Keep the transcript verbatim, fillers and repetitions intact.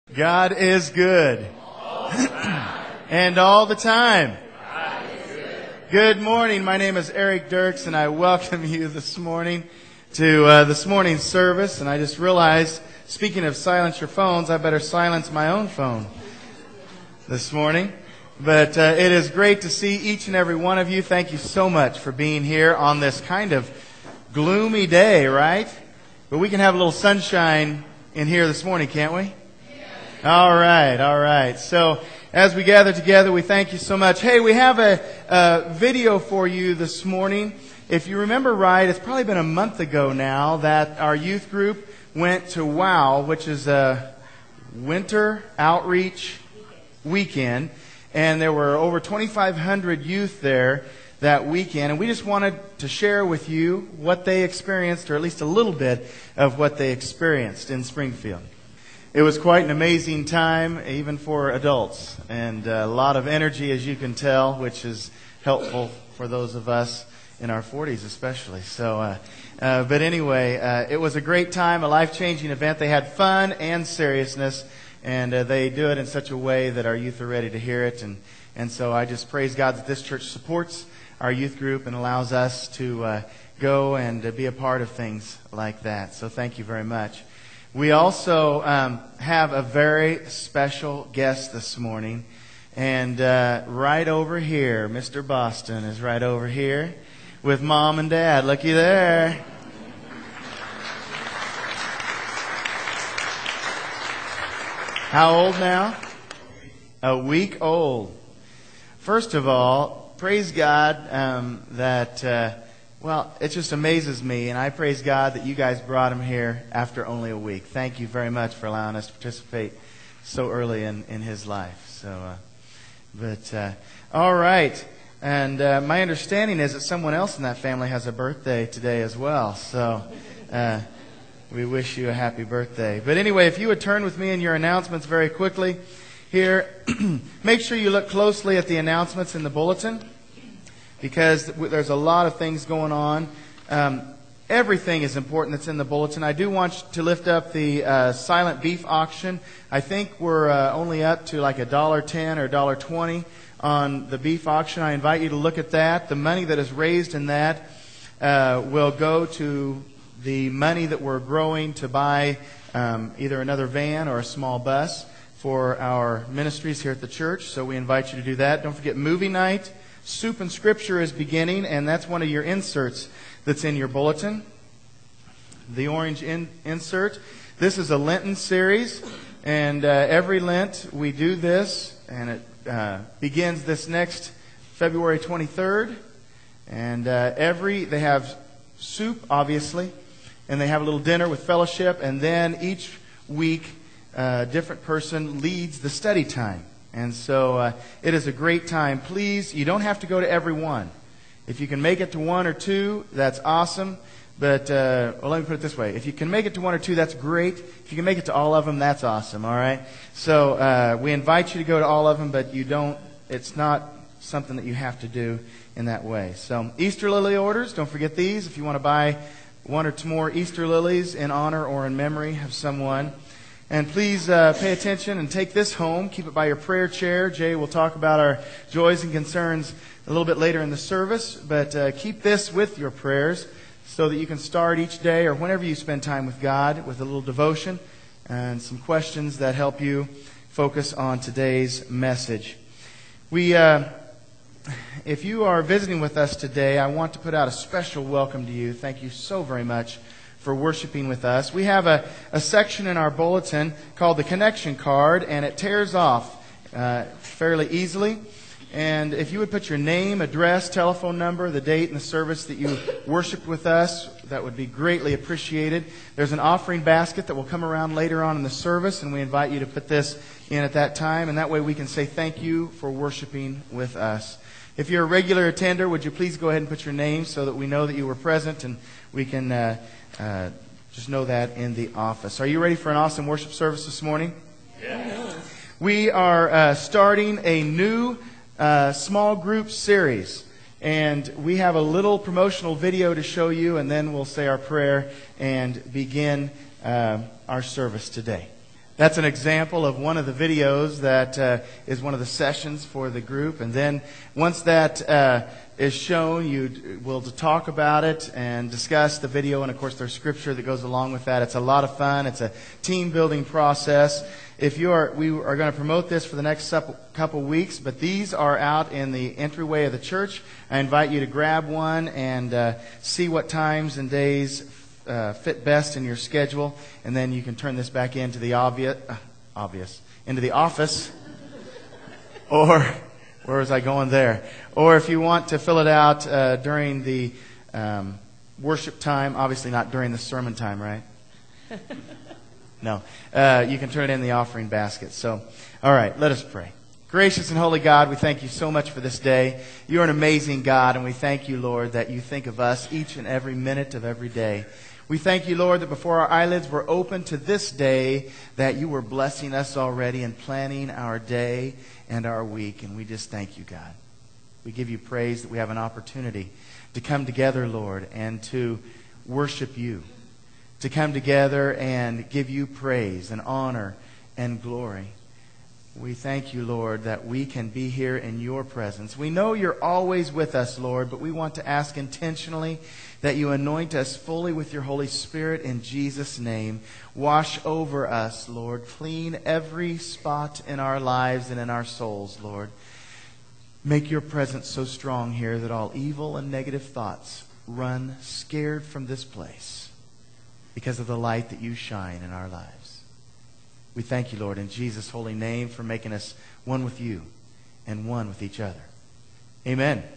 God is good. And all the time. Good morning. My name is Eric Dirks, and I welcome you this morning to uh, this morning's service. And I just realized, speaking of silence your phones, I better silence my own phone this morning. But uh, it is great to see each and every one of you. Thank you so much for being here on this kind of gloomy day, right? But we can have a little sunshine in here this morning, can't we? All right, all right. So as we gather together, we thank you so much. Hey, we have a, a video for you this morning. If you remember right, it's probably been a month ago now that our youth group went to WOW, which is a winter outreach weekend. And there were over twenty-five hundred youth there that weekend. And we just wanted to share with you what they experienced, or at least a little bit of what they experienced in Springfield. It was quite an amazing time, even for adults, and a lot of energy, as you can tell, which is helpful for those of us in our forties especially. So, uh, uh, but anyway, uh, it was a great time, a life-changing event. They had fun and seriousness, and uh, they do it in such a way that our youth are ready to hear it. And, and so I just praise God that this church supports our youth group and allows us to uh, go and uh, be a part of things like that. So thank you very much. We also um, have a very special guest this morning. And uh, right over here, Mister Boston is right over here with Mom and Dad. Looky there. How old now? A week old. First of all, praise God um, that... Uh, Well, it just amazes me, and I praise God that you guys brought him here after only a week. Thank you very much for allowing us to participate so early in, in his life. So, uh, but uh, all right, and uh, my understanding is that someone else in that family has a birthday today as well. So, uh, we wish you a happy birthday. But anyway, if you would turn with me in your announcements very quickly here, make sure you look closely at the announcements in the bulletin, because there's a lot of things going on. Um, everything is important that's in the bulletin. I do want to lift up the uh, silent beef auction. I think we're uh, only up to like a dollar ten or a dollar twenty on the beef auction. I invite you to look at that. The money that is raised in that uh, will go to the money that we're growing to buy um, either another van or a small bus for our ministries here at the church. So we invite you to do that. Don't forget movie night. Soup and Scripture is beginning, and that's one of your inserts that's in your bulletin. The orange in, insert. This is a Lenten series, and uh, every Lent we do this, and it uh, begins this next February twenty-third. And uh, every they have soup, obviously, and they have a little dinner with fellowship, and then each week a different person leads the study time. And so uh, it is a great time. Please, you don't have to go to every one. If you can make it to one or two, that's awesome. But, uh, well, let me put it this way. If you can make it to one or two, that's great. If you can make it to all of them, that's awesome, all right? So uh, we invite you to go to all of them, but you don't. It's not something that you have to do in that way. So Easter lily orders, don't forget these. If you want to buy one or two more Easter lilies in honor or in memory of someone. And please uh, pay attention and take this home. Keep it by your prayer chair. Jay will talk about our joys and concerns a little bit later in the service. But uh, keep this with your prayers so that you can start each day or whenever you spend time with God with a little devotion and some questions that help you focus on today's message. We, uh, if you are visiting with us today, I want to put out a special welcome to you. Thank you so very much for worshiping with us. We have a, a section in our bulletin called the connection card, and it tears off uh, fairly easily. And if you would put your name, address, telephone number, the date and the service that you worshiped with us, that would be greatly appreciated. There's an offering basket that will come around later on in the service, and we invite you to put this in at that time, and that way we can say thank you for worshiping with us. If you're a regular attender, would you please go ahead and put your name so that we know that you were present, and we can uh, Uh, just know that in the office. Are you ready for an awesome worship service this morning? Yes. We are uh, starting a new uh, small group series. And we have a little promotional video to show you, and then we'll say our prayer and begin uh, our service today. That's an example of one of the videos that uh, is one of the sessions for the group. And then once that uh, is shown, you will talk about it and discuss the video. And, of course, there's scripture that goes along with that. It's a lot of fun. It's a team-building process. If you are, we are going to promote this for the next couple weeks, but these are out in the entryway of the church. I invite you to grab one and uh, see what times and days Uh, fit best in your schedule, and then you can turn this back into the obvious, uh, obvious into the office, or where was I going there? Or if you want to fill it out uh, during the um, worship time, obviously not during the sermon time, right? No, uh, you can turn it in the offering basket. So, all right, let us pray. Gracious and holy God, we thank you so much for this day. You're an amazing God, and we thank you, Lord, that you think of us each and every minute of every day. We thank you, Lord, that before our eyelids were open to this day, that you were blessing us already and planning our day and our week. And we just thank you, God. We give you praise that we have an opportunity to come together, Lord, and to worship you, to come together and give you praise and honor and glory. We thank you, Lord, that we can be here in your presence. We know you're always with us, Lord, but we want to ask intentionally that you anoint us fully with your Holy Spirit in Jesus' name. Wash over us, Lord. Clean every spot in our lives and in our souls, Lord. Make your presence so strong here that all evil and negative thoughts run scared from this place because of the light that you shine in our lives. We thank you, Lord, in Jesus' holy name for making us one with you and one with each other. Amen.